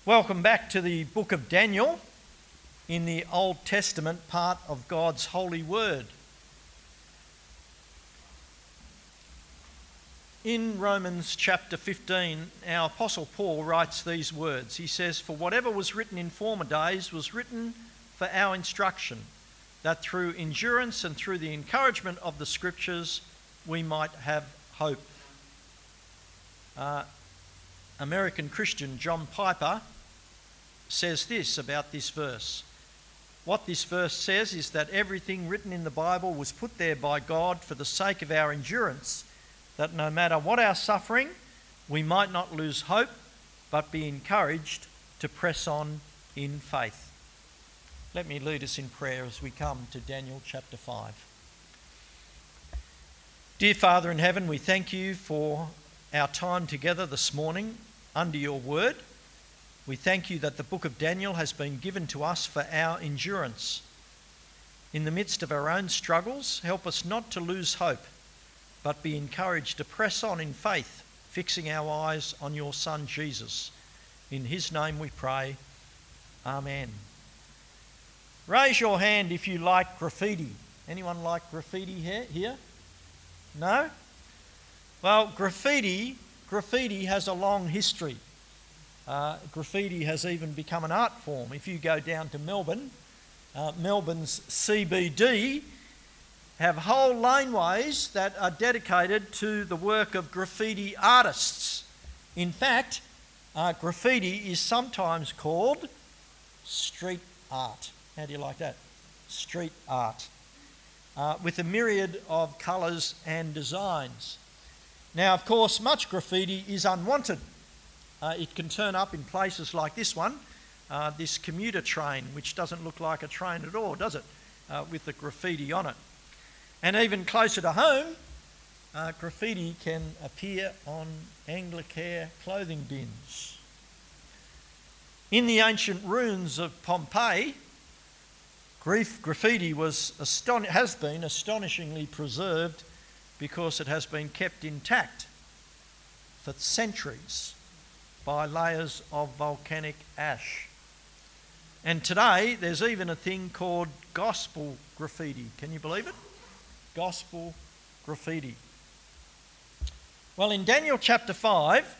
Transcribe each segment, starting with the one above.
Welcome back to the book of Daniel in the Old Testament part of God's holy word. In Romans chapter 15, our Apostle Paul writes these words. He says, "For whatever was written in former days was written for our instruction, that through endurance and through the encouragement of the Scriptures we might have hope." American Christian John Piper says this about this verse. What this verse says is that everything written in the Bible was put there by God for the sake of our endurance, that no matter what our suffering, we might not lose hope, but be encouraged to press on in faith. Let me lead us in prayer as we come to Daniel chapter 5. Dear Father in heaven, we thank you for our time together this morning under your word. We thank you that the book of Daniel has been given to us for our endurance. In the midst of our own struggles, help us not to lose hope, but be encouraged to press on in faith, fixing our eyes on your Son Jesus. In his name we pray. Amen. Raise your hand if you like graffiti. Anyone like graffiti here? No? Well, graffiti has a long history. Graffiti has even become an art form. If you go down to Melbourne, Melbourne's CBD have whole laneways that are dedicated to the work of graffiti artists. In fact, graffiti is sometimes called street art. How do you like that? Street art. With a myriad of colours and designs. Now, of course, much graffiti is unwanted. It can turn up in places like this one, this commuter train, which doesn't look like a train at all, does it? With the graffiti on it. And even closer to home, graffiti can appear on Anglicare clothing bins. In the ancient ruins of Pompeii, graffiti has been astonishingly preserved because it has been kept intact for centuries by layers of volcanic ash. And today there's even a thing called gospel graffiti. Can you believe it? Gospel graffiti. Well, in Daniel chapter 5,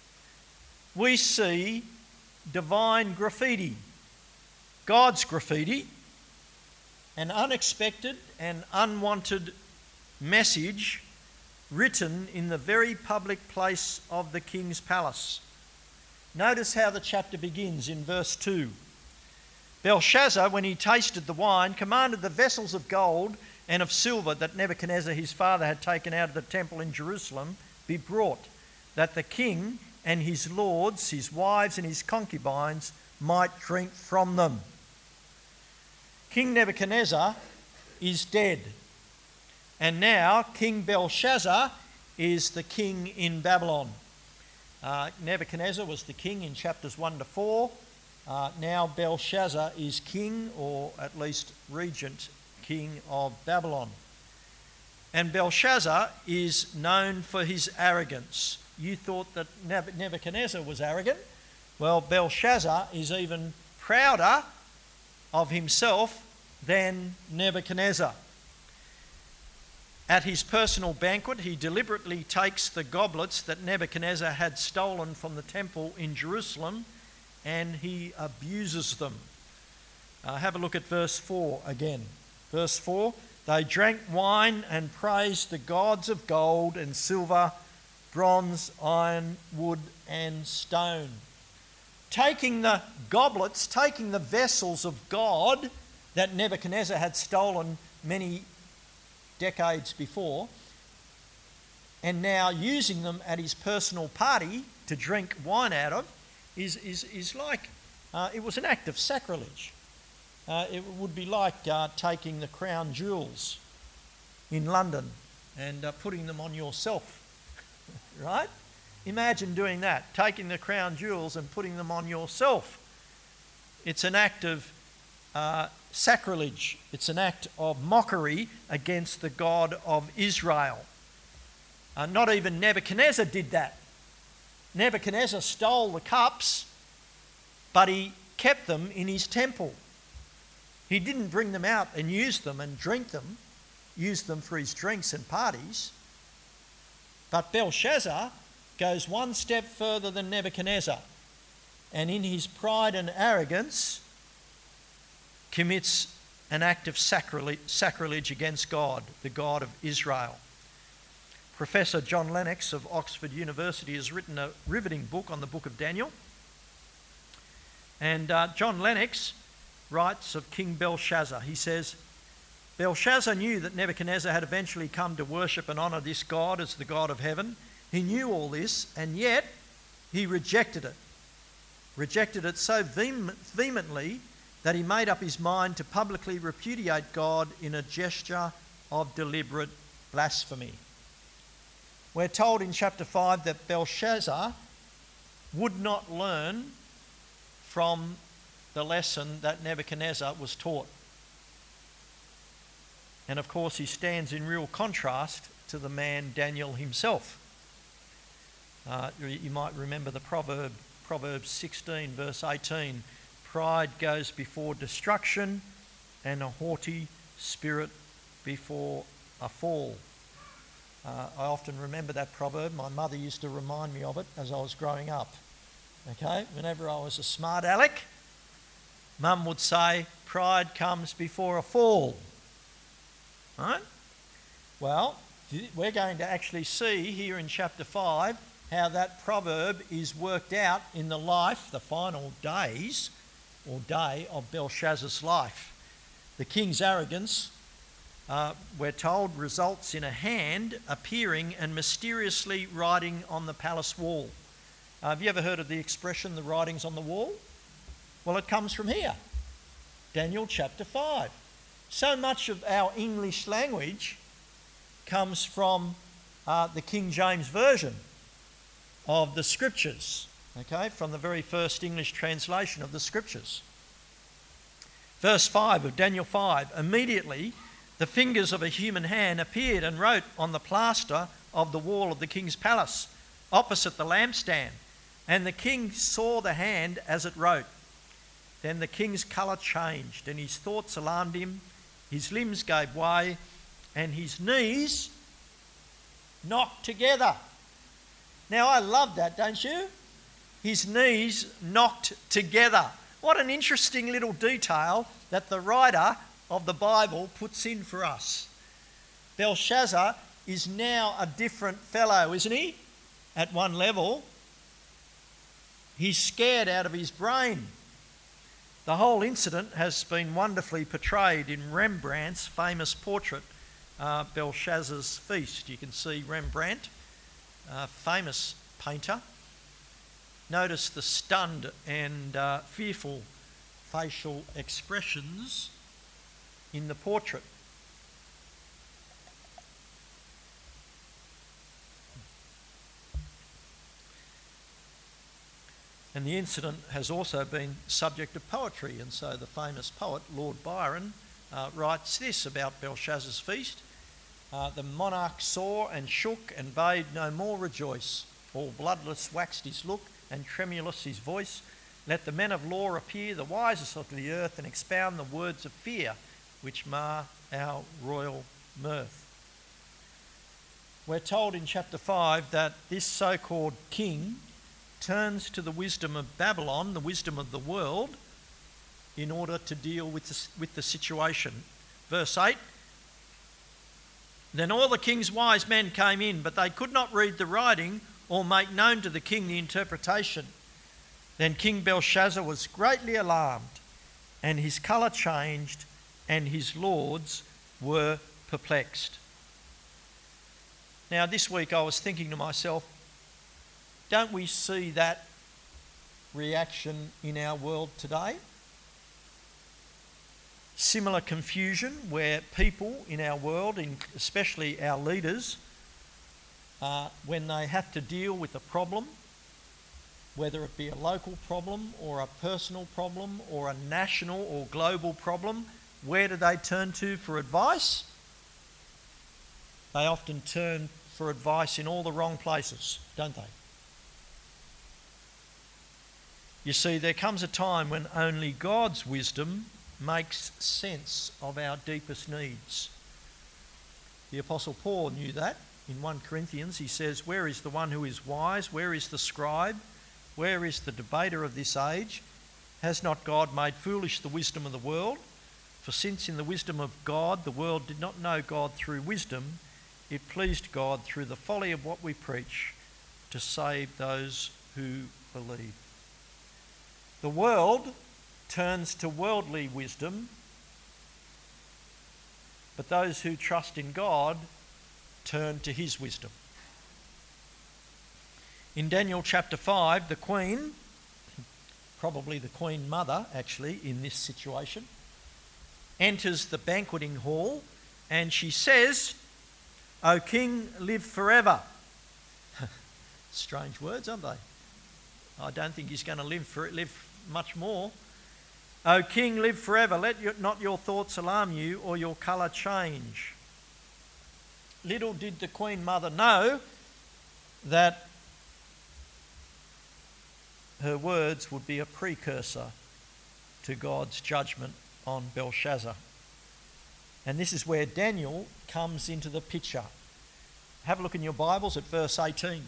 we see divine graffiti, God's graffiti, an unexpected and unwanted message written in the very public place of the king's palace. Notice how the chapter begins in verse 2. Belshazzar, when he tasted the wine, commanded the vessels of gold and of silver that Nebuchadnezzar his father had taken out of the temple in Jerusalem be brought, that the king and his lords, his wives and his concubines might drink from them. King Nebuchadnezzar is dead. And now King Belshazzar is the king in Babylon. Nebuchadnezzar was the king in chapters 1 to 4. Now Belshazzar is king, or at least regent king of Babylon. And Belshazzar is known for his arrogance. You thought that Nebuchadnezzar was arrogant? Well, Belshazzar is even prouder of himself than Nebuchadnezzar. At his personal banquet, he deliberately takes the goblets that Nebuchadnezzar had stolen from the temple in Jerusalem and he abuses them. Have a look at verse 4 again. Verse 4, they drank wine and praised the gods of gold and silver, bronze, iron, wood and stone. Taking the goblets, taking the vessels of God that Nebuchadnezzar had stolen many decades before, and now using them at his personal party to drink wine out of is like, it was an act of sacrilege. It would be like taking the crown jewels in London and putting them on yourself, right? Imagine doing that, taking the crown jewels and putting them on yourself. It's an act of sacrilege. It's an act of mockery against the God of Israel. Not even Nebuchadnezzar did that. Nebuchadnezzar stole the cups but he kept them in his temple. He didn't bring them out and use them and drink them, use them for his drinks and parties. But Belshazzar goes one step further than Nebuchadnezzar, and in his pride and arrogance commits an act of sacrilege against God, the God of Israel. Professor John Lennox of Oxford University has written a riveting book on the book of Daniel. And John Lennox writes of King Belshazzar. He says, Belshazzar knew that Nebuchadnezzar had eventually come to worship and honour this God as the God of heaven. He knew all this, and yet he rejected it. Rejected it so vehemently that he made up his mind to publicly repudiate God in a gesture of deliberate blasphemy. We're told in chapter 5 that Belshazzar would not learn from the lesson that Nebuchadnezzar was taught. And of course he stands in real contrast to the man Daniel himself. You might remember the Proverbs 16 verse 18. Pride goes before destruction, and a haughty spirit before a fall. I often remember that proverb. My mother used to remind me of it as I was growing up. Okay, whenever I was a smart aleck, Mum would say, pride comes before a fall. Right? Well, we're going to actually see here in chapter 5 how that proverb is worked out in the life, the final days or day of Belshazzar's life. The king's arrogance, we're told, results in a hand appearing and mysteriously writing on the palace wall. Have you ever heard of the expression, the writings on the wall? Well, it comes from here, Daniel chapter 5. So much of our English language comes from the King James Version of the Scriptures, okay, from the very first English translation of the Scriptures. Verse 5 of Daniel 5, immediately the fingers of a human hand appeared and wrote on the plaster of the wall of the king's palace, opposite the lampstand, and the king saw the hand as it wrote. Then the king's colour changed, and his thoughts alarmed him. His limbs gave way, and his knees knocked together. Now, I love that, don't you? His knees knocked together. What an interesting little detail that the writer of the Bible puts in for us. Belshazzar is now a different fellow, isn't he? At one level, he's scared out of his brain. The whole incident has been wonderfully portrayed in Rembrandt's famous portrait, Belshazzar's Feast. You can see Rembrandt, a famous painter. Notice the stunned and fearful facial expressions in the portrait. And the incident has also been subject of poetry, and so the famous poet Lord Byron writes this about Belshazzar's feast. The monarch saw and shook and bade no more rejoice. All bloodless waxed his look and tremulous his voice. Let the men of law appear, the wisest of the earth, and expound the words of fear which mar our royal mirth. We're told in chapter 5 that this so-called king turns to the wisdom of Babylon, the wisdom of the world, in order to deal with the situation. Verse 8, then all the king's wise men came in, but they could not read the writing or make known to the king the interpretation. Then King Belshazzar was greatly alarmed, and his colour changed, and his lords were perplexed. Now, this week I was thinking to myself, don't we see that reaction in our world today? Similar confusion where people in our world, especially our leaders, when they have to deal with a problem, whether it be a local problem or a personal problem or a national or global problem, where do they turn to for advice? They often turn for advice in all the wrong places, don't they? You see, there comes a time when only God's wisdom makes sense of our deepest needs. The Apostle Paul knew that. In 1 Corinthians he says, "Where is the one who is wise? Where is the scribe? Where is the debater of this age? Has not God made foolish the wisdom of the world? For since in the wisdom of God the world did not know God through wisdom, it pleased God through the folly of what we preach to save those who believe." The world turns to worldly wisdom, but those who trust in God turn to his wisdom. In Daniel chapter 5, the queen, probably the queen mother actually in this situation, enters the banqueting hall and she says, "O king, live forever." Strange words, aren't they? I don't think he's going to live much more. "O king, live forever. Let not your thoughts alarm you or your colour change." Little did the Queen Mother know that her words would be a precursor to God's judgment on Belshazzar. And this is where Daniel comes into the picture. Have a look in your Bibles at verse 18.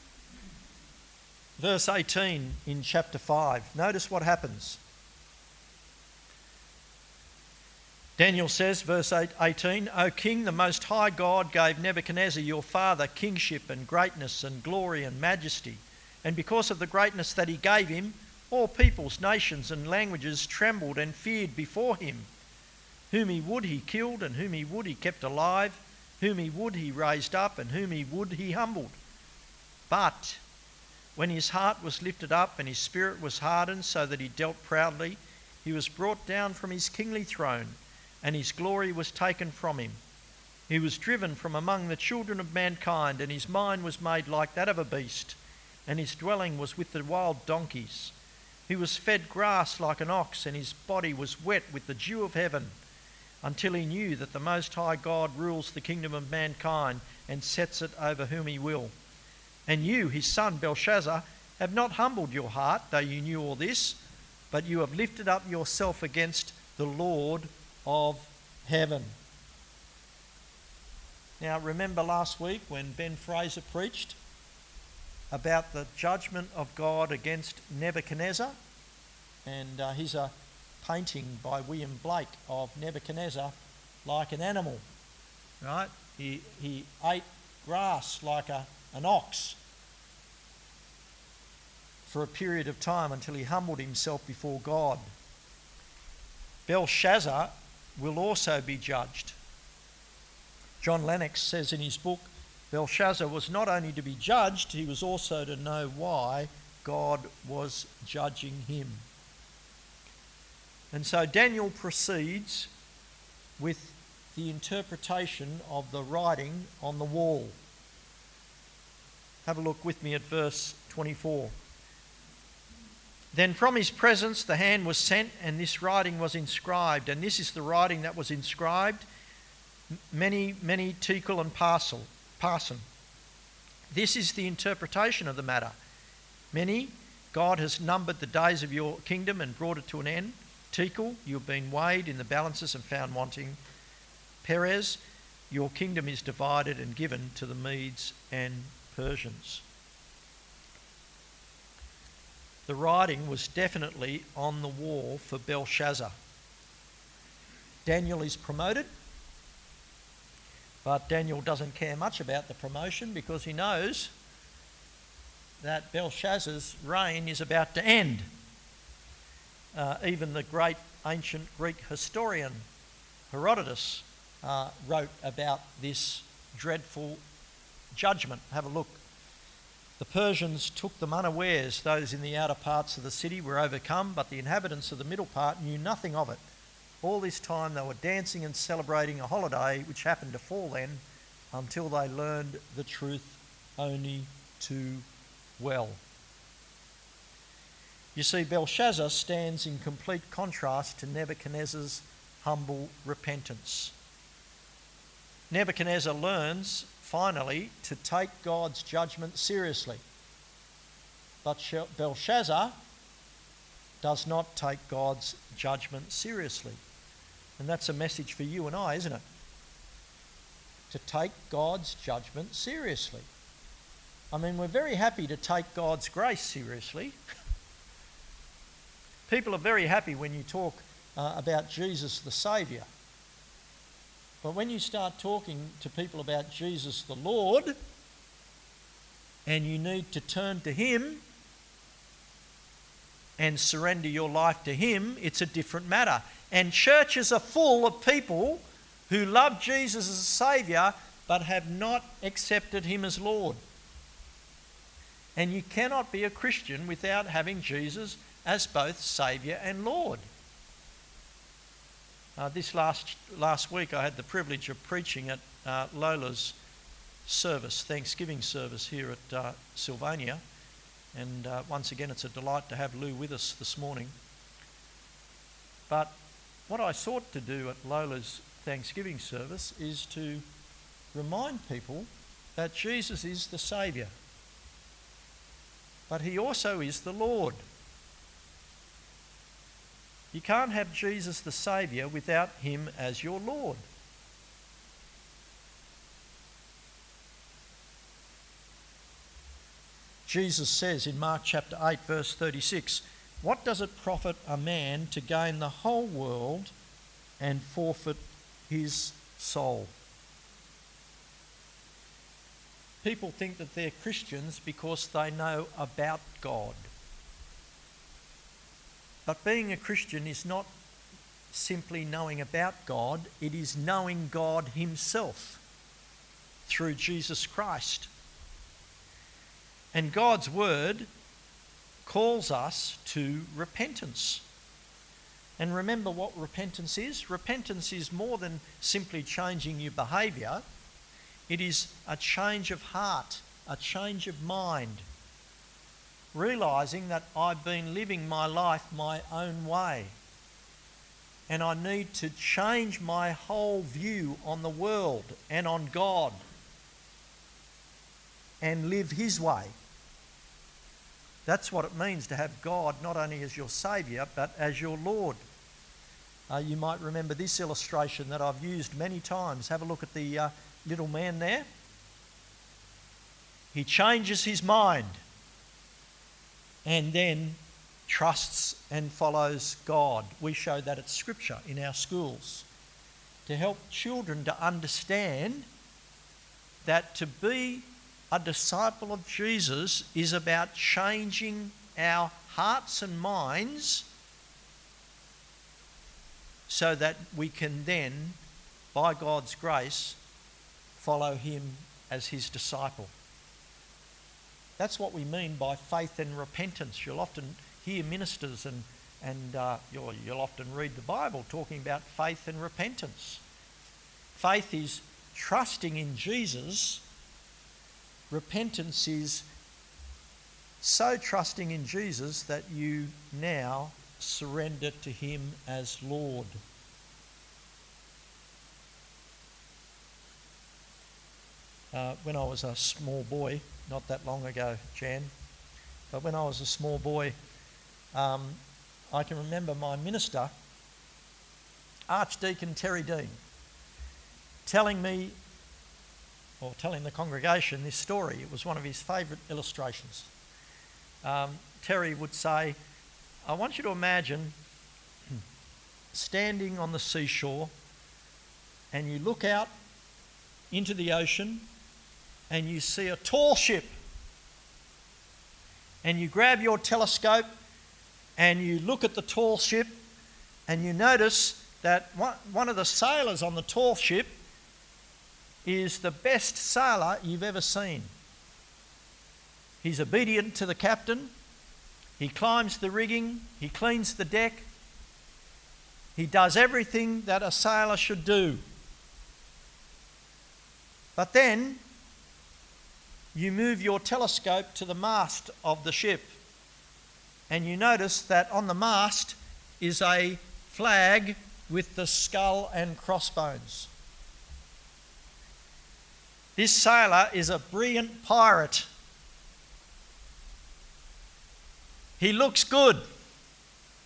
Verse 18 in chapter 5. Notice what happens. Daniel says, verse 18, "O king, the most high God gave Nebuchadnezzar your father kingship and greatness and glory and majesty. And because of the greatness that he gave him, all peoples, nations and languages trembled and feared before him. Whom he would he killed, and whom he would he kept alive, whom he would he raised up, and whom he would he humbled. But when his heart was lifted up and his spirit was hardened so that he dealt proudly, he was brought down from his kingly throne, and his glory was taken from him. He was driven from among the children of mankind, and his mind was made like that of a beast, and his dwelling was with the wild donkeys. He was fed grass like an ox, and his body was wet with the dew of heaven, until he knew that the Most High God rules the kingdom of mankind and sets it over whom he will. And you, his son Belshazzar, have not humbled your heart, though you knew all this, but you have lifted up yourself against the Lord of heaven." Now, remember last week when Ben Fraser preached about the judgment of God against Nebuchadnezzar? And here's a painting by William Blake of Nebuchadnezzar like an animal, right? He ate grass like an ox for a period of time until he humbled himself before God. Belshazzar will also be judged. John Lennox says in his book, Belshazzar was not only to be judged, he was also to know why God was judging him. And so Daniel proceeds with the interpretation of the writing on the wall. Have a look with me at verse 24. "Then from his presence the hand was sent, and this writing was inscribed." And this is the writing that was inscribed: "Many, many tekel and parson. This is the interpretation of the matter. Many, God has numbered the days of your kingdom and brought it to an end. Tekel, you have been weighed in the balances and found wanting. Perez, your kingdom is divided and given to the Medes and Persians." The writing was definitely on the wall for Belshazzar. Daniel is promoted, but Daniel doesn't care much about the promotion because he knows that Belshazzar's reign is about to end. Even the great ancient Greek historian Herodotus wrote about this dreadful judgment. Have a look. "The Persians took them unawares. Those in the outer parts of the city were overcome, but the inhabitants of the middle part knew nothing of it. All this time they were dancing and celebrating a holiday which happened to fall then, until they learned the truth only too well." You see, Belshazzar stands in complete contrast to Nebuchadnezzar's humble repentance. Nebuchadnezzar learns finally to take God's judgment seriously. But Belshazzar does not take God's judgment seriously. And that's a message for you and I, isn't it? To take God's judgment seriously. I mean, we're very happy to take God's grace seriously. People are very happy when you talk about Jesus the Saviour. But when you start talking to people about Jesus the Lord, and you need to turn to Him and surrender your life to Him, it's a different matter. And churches are full of people who love Jesus as a Saviour but have not accepted Him as Lord. And you cannot be a Christian without having Jesus as both Saviour and Lord. This last week I had the privilege of preaching at Lola's service, Thanksgiving service here at Sylvania. And once again, it's a delight to have Lou with us this morning. But what I sought to do at Lola's Thanksgiving service is to remind people that Jesus is the Saviour, but He also is the Lord. You can't have Jesus the Saviour without Him as your Lord. Jesus says in Mark chapter 8 verse 36, "What does it profit a man to gain the whole world and forfeit his soul?" People think that they're Christians because they know about God. But being a Christian is not simply knowing about God, it is knowing God Himself through Jesus Christ. And God's Word calls us to repentance. And remember what repentance is? Repentance is more than simply changing your behaviour. It is a change of heart, a change of mind. Realising that I've been living my life my own way. And I need to change my whole view on the world and on God. And live His way. That's what it means to have God not only as your Saviour, but as your Lord. You might remember this illustration that I've used many times. Have a look at the little man there. He changes his mind and then trusts and follows God. We show that at Scripture in our schools to help children to understand that to be a disciple of Jesus is about changing our hearts and minds so that we can then, by God's grace, follow Him as His disciple. That's what we mean by faith and repentance. You'll often hear ministers and you'll often read the Bible talking about faith and repentance. Faith is trusting in Jesus. Repentance is so trusting in Jesus that you now surrender to Him as Lord. When I was a small boy, not that long ago, Jan, but when I was a small boy, I can remember my minister, Archdeacon Terry Dean, telling me, or telling the congregation this story. It was one of his favourite illustrations. Terry would say, I want you to imagine standing on the seashore and you look out into the ocean and you see a tall ship, and you grab your telescope and you look at the tall ship and you notice that one of the sailors on the tall ship is the best sailor you've ever seen. He's obedient to the captain. He climbs the rigging. He cleans the deck. He does everything that a sailor should do. But then you move your telescope to the mast of the ship and you notice that on the mast is a flag with the skull and crossbones. This sailor is a brilliant pirate. He looks good.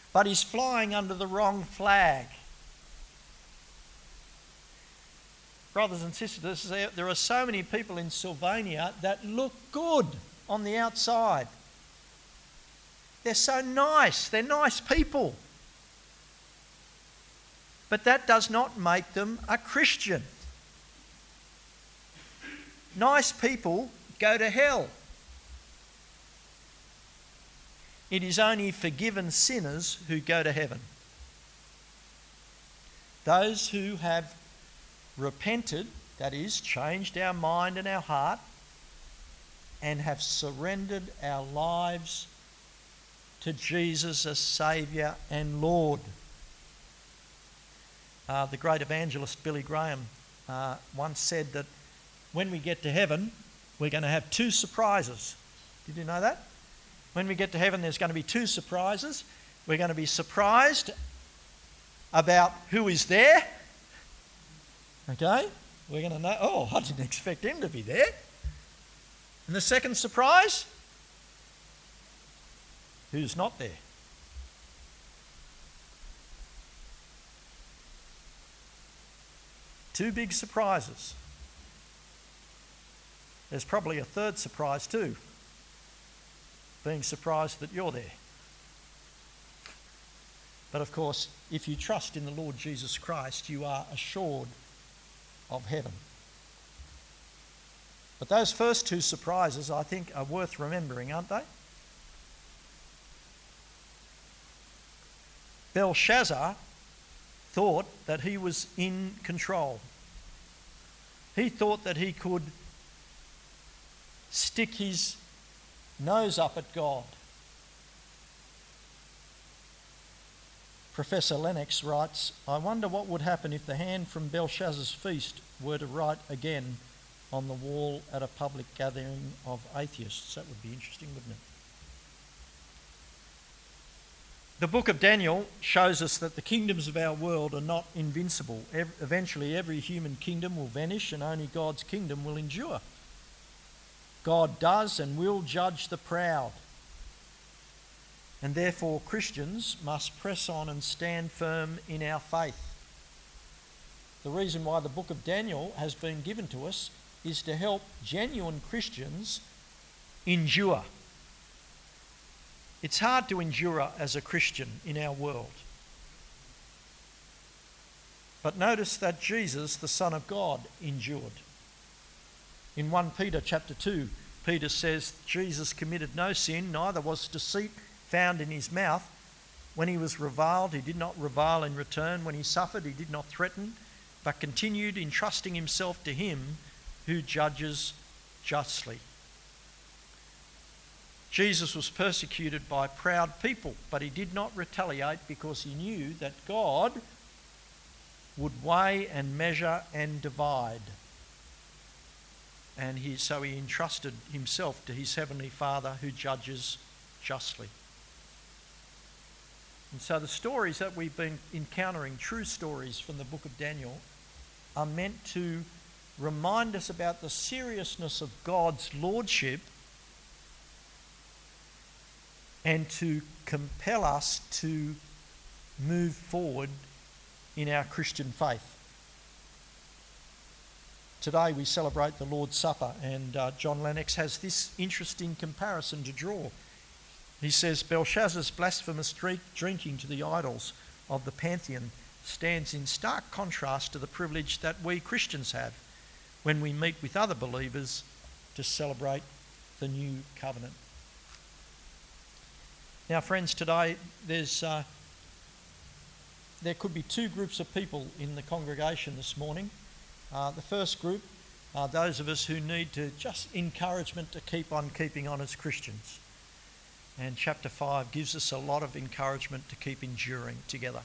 but he's flying under the wrong flag. Brothers and sisters, there are so many people in Sylvania that look good on the outside. They're so nice. They're nice people. But that does not make them a Christian. Nice people go to hell. It is only forgiven sinners who go to heaven. Those who have repented, that is, changed our mind and our heart, and have surrendered our lives to Jesus as Saviour and Lord. The great evangelist Billy Graham once said that when we get to heaven, we're going to have two surprises. Did you know that? When we get to heaven, there's going to be two surprises. We're going to be surprised about who is there. Okay? We're going to know, oh, I didn't expect him to be there. And the second surprise, who's not there. Two big surprises. There's probably a third surprise too, being surprised that you're there. But of course, if you trust in the Lord Jesus Christ, you are assured of heaven. But those first two surprises, I think, are worth remembering, aren't they? Belshazzar thought that he was in control. He thought that he could stick his nose up at God. Professor Lennox writes, I wonder what would happen if the hand from Belshazzar's feast were to write again on the wall at a public gathering of atheists. That would be interesting, wouldn't it? The book of Daniel shows us that the kingdoms of our world are not invincible. Eventually, every human kingdom will vanish and only God's kingdom will endure. God does and will judge the proud. And therefore, Christians must press on and stand firm in our faith. The reason why the book of Daniel has been given to us is to help genuine Christians endure. It's hard to endure as a Christian in our world. But notice that Jesus, the Son of God, endured. In 1 Peter chapter 2, Peter says Jesus committed no sin, neither was deceit found in his mouth. When he was reviled, he did not revile in return. When he suffered, he did not threaten, but continued entrusting himself to him who judges justly. Jesus was persecuted by proud people, but he did not retaliate because he knew that God would weigh and measure and divide. And so he entrusted himself to his heavenly Father who judges justly. And so the stories that we've been encountering, true stories from the book of Daniel, are meant to remind us about the seriousness of God's lordship and to compel us to move forward in our Christian faith. Today we celebrate the Lord's Supper, and John Lennox has this interesting comparison to draw. He says, Belshazzar's blasphemous drinking to the idols of the pantheon stands in stark contrast to the privilege that we Christians have when we meet with other believers to celebrate the new covenant. Now, friends, today there could be two groups of people in the congregation this morning. The first group are those of us who need just encouragement to keep on keeping on as Christians. And chapter 5 gives us a lot of encouragement to keep enduring together.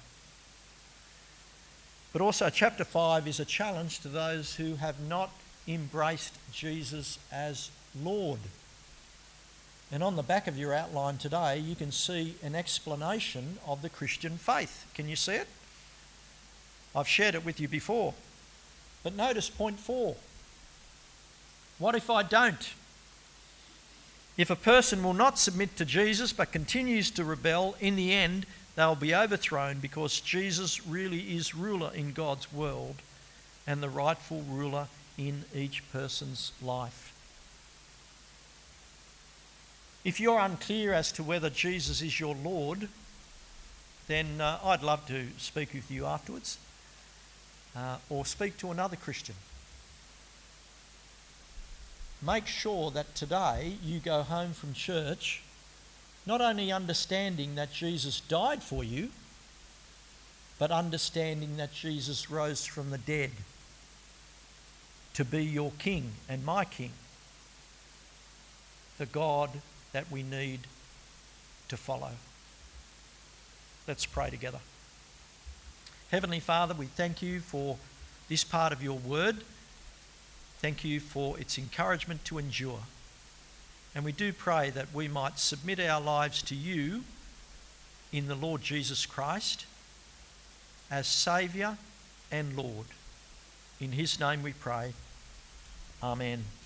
But also chapter 5 is a challenge to those who have not embraced Jesus as Lord. And on the back of your outline today, you can see an explanation of the Christian faith. Can you see it? I've shared it with you before. But notice point 4. What if I don't? If a person will not submit to Jesus but continues to rebel, in the end, they'll be overthrown because Jesus really is ruler in God's world and the rightful ruler in each person's life. If you're unclear as to whether Jesus is your Lord, then I'd love to speak with you afterwards, or speak to another Christian. Make sure that today you go home from church not only understanding that Jesus died for you, but understanding that Jesus rose from the dead to be your King and my King, the God that we need to follow. Let's pray together. Heavenly Father, we thank you for this part of your word. Thank you for its encouragement to endure. And we do pray that we might submit our lives to you in the Lord Jesus Christ as Saviour and Lord. In his name we pray. Amen.